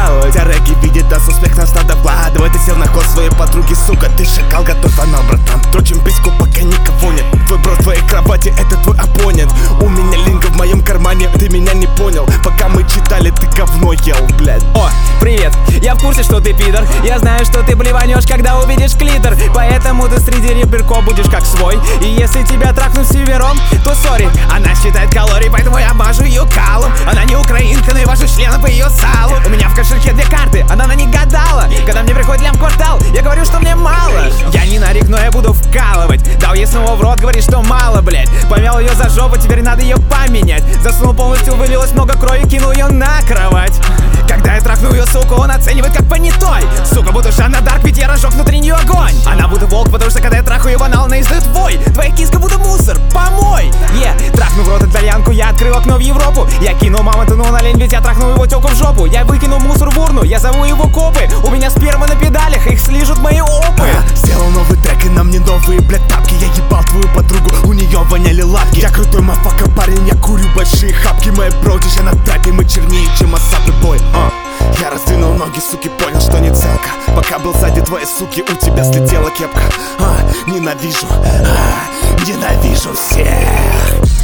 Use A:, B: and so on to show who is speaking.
A: баловать. Дороги видит нас, успех нас надо вкладывать. Ты сел на ход своей подруги, сука, ты шакал, готов фанал, братан. Дрочим письку, пока никого нет. Твой бро в твоей кровати, это твой оппонент. У меня линка в моем кармане, ты меня не понял. Пока мы читали, ты говно ел, блядь.
B: О, привет, я в курсе, что ты пидор. Я знаю, что ты блеванешь, когда увидишь клитор. Поэтому ты среди реберков будешь как свой. И если тебя трахнут севером, то сори. Она считает калории, поэтому я мажу ее калом. Она не украинка, но я вожу члена по ее салу. У меня в кошельке 2 карты, она на них гадала. Когда мне приходит лям-квартал, я говорю, что мне мало. Я не нарик, но я буду вкалывать. Дал ей снова в рот, говорит, что мало, блять. Помял ее за жопу, теперь надо ее поменять. Засунул полностью, вылилось много крови, кинул ее на кровать. Когда я трахну ее, сука, он оценивает как понятой. Сука, буду Жанна Дарк, ведь я разжег внутри нее огонь. Она будто волк, потому что когда я трахаю ее банал, она издает вой. Твоя киска будто мусор, помой. Трахну в рот итальянку, я открыл окно в Европу. Я кинул мамонту, но на лень, ведь я трахнул его тёлку в жопу. Я выкинул мусор в урну, я зову его копы. У меня сперма на педалях, их слижут мои опы.
A: Сделал новый трек и на мне новые, блядь, тапки. Я ебал твою подругу, у нее воняли лапки. Я крутой мафака, парень, я курю большие хапки. Мои броди, я на трапе, мы чернее, чем Асап и бой. Я раздвинул ноги, суки, понял, что не целка. Пока был сзади твоей суки, у тебя слетела кепка. Ненавижу, ненавижу всех.